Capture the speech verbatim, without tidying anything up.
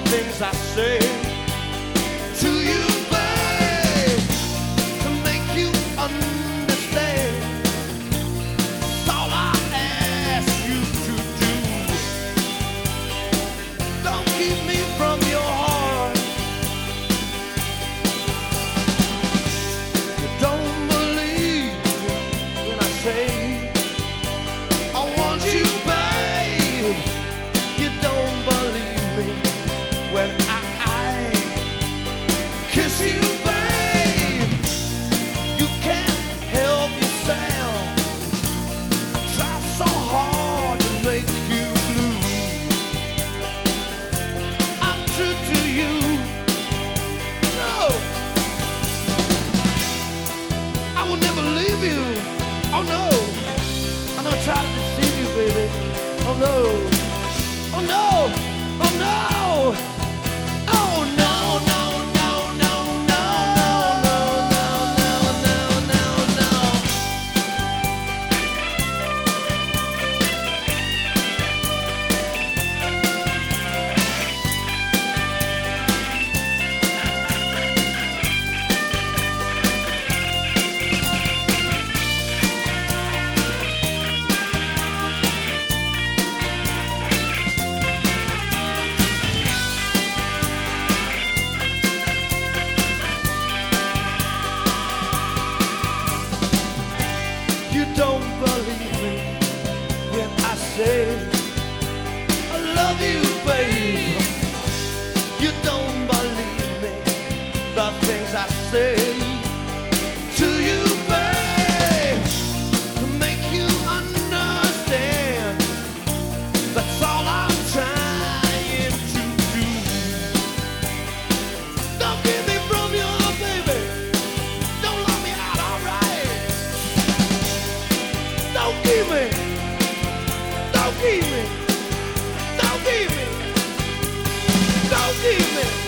things I say to you, babe, to make you understand. It's all I ask you to do. Don't keep me from your heart. You don't believe when I say I want you, babe. You don't believe me when I, I kiss you, babe. You can't help yourself. Try so hard to make you blue. I'm true to you. No, I will never leave you. Oh no, I'm gonna try to deceive you, baby. Oh no, oh no, oh no, oh no, no, no, no, no, no, no, no, no, no, no. You don't believe me when I say I love you, babe. You don't believe me, the things I say to you, babe, to make you understand. That's all I'm trying to do. Don't give me from your baby. Don't let me out, alright. Don't give me, don't give me, don't give me, don't give me.